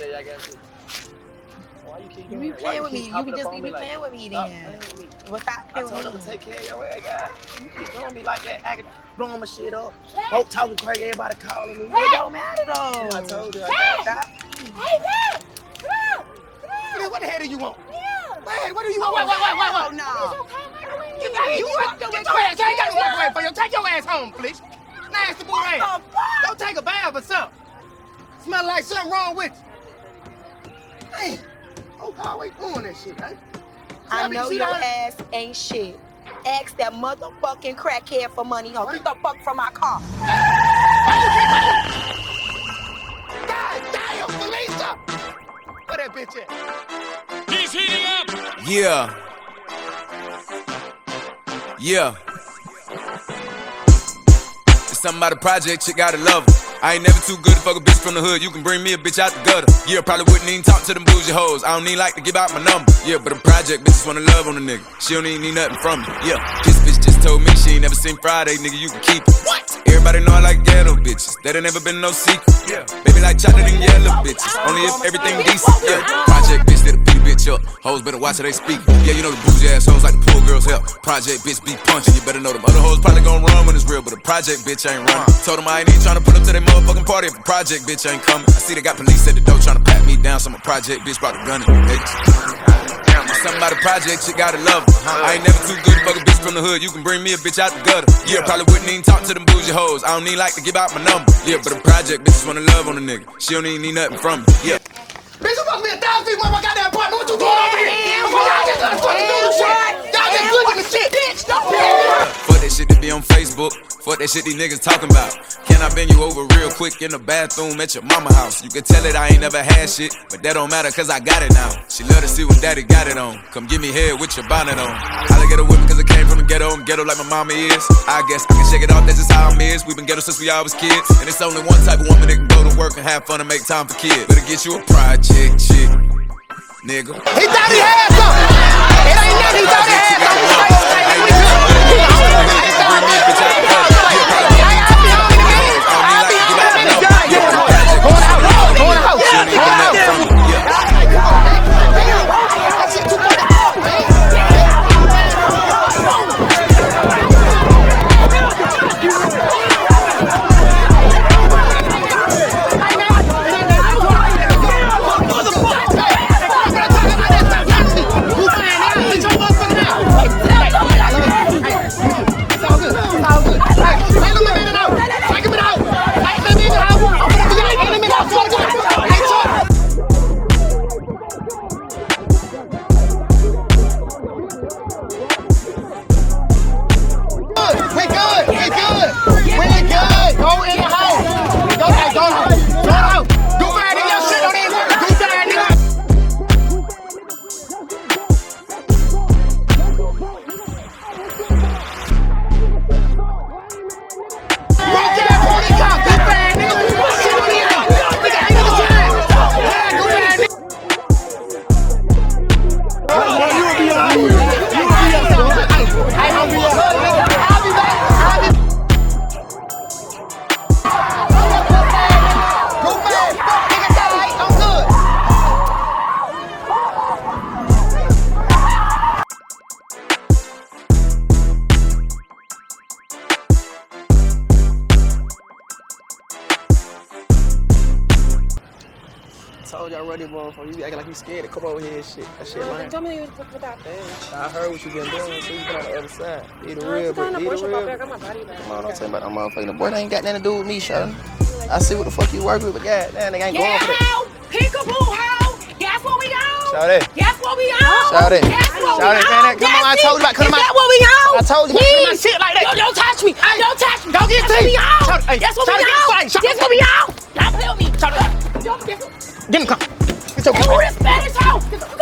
I got you. Why you keep You doing be playing with me. You can just be playing with me then. What's I told him to take care of your ass, guy. You keep doing me like that, acting, blowing my shit up. Folk talking crazy, everybody calling me. It don't matter though. I told you I got that. Hey, Dad! Come on! Come on! What the hell do you want? Yeah! Wait, what do you want? Oh, no. You get your ass. I ain't got to walk away from you. Take your ass home, please. Nasty boy ass. Go take a bath or something. Smell like something wrong with you. Hey, oh, always doing that shit, right? I know your ass ain't shit. Ask that motherfucking crackhead for money. Ho, get the fuck from my car. God damn, Felicia! Where that bitch at? He's heating up! Yeah. Yeah. It's something about a project, chick gotta love her. I ain't never too good to fuck a bitch from the hood. You can bring me a bitch out the gutter. Yeah, probably wouldn't even talk to them bougie hoes. I don't even like to give out my number. Yeah, but a project bitches wanna love on a nigga. She don't even need nothing from me. Yeah, this bitch just told me she ain't never seen Friday, nigga. You can keep it. What? Everybody know I like ghetto bitches. That ain't never been no secret. Yeah, baby like chocolate and yellow bitches. Only if everything decent. Yeah, project bitch that'll beat a bitch up. Hoes better watch how they speak. Yeah, you know the bougie ass hoes like the poor girls help. Project bitch be punching. You better know them other hoes probably gon' run when it's real, but a project bitch ain't running. Told them I ain't even tryna pull up to their motherfucking party if a project bitch ain't coming. I see they got police at the door tryna pat me down, so my project bitch brought the gun in. Something about a project, you gotta love her. I ain't never too good to fuck a bitch from the hood. You can bring me a bitch out the gutter. Yeah, probably wouldn't even talk to them bougie hoes. I don't even like to give out my number. Yeah, but a project bitches wanna love on a nigga. She don't even need nothing from me. Yeah. Bitch, you supposed to be 1,000 feet from my goddamn apartment. What you doing over here? Y'all just gonna fucking do the shit. Y'all just good with the shit, bitch. Fuck that shit to be on Facebook. Fuck that shit these niggas talking about. Can I bend you over real quick in the bathroom at your mama house? You can tell it I ain't never had shit, but that don't matter cause I got it now. She love to see when daddy got it on. Come give me head with your bonnet on. I like get a whip cause I came from the ghetto. I'm ghetto like my mama is. I guess I can shake it off, that's just how I'm is. We been ghetto since we all was kids. And it's only one type of woman that can go to work and have fun and make time for kids. Better get you a project chick, nigga. He thought he had something. It ain't nothing. He thought he had something. Told y'all run this motherfucker. You acting like you scared to come over here and shit. That shit lame. Tell me you put that bitch. I heard what you been doing, so you been on the other side. Be the real, bro. Be the real. I got my body back. Come on, don't tell me about that motherfucker. The boy that ain't got nothing to do with me, Shawty. I see what the fuck you work with, but goddamn, they ain't going for that. Peekaboo, ho! Guess what we on? Shawty. Guess what we on? Shawty. Guess what Shawty, we man, on? come on, I told you about cutting my... Is that what we on? I told you about cutting my shit like that. Don't touch me. Don't touch me. Don't get Guess what we teeth. on? Shawty, Guess what we Shawty, on? get Guess what we on? Don't play with me. Shawty. Don't get me. Give me a call. It's okay. Who this Spanish hoe?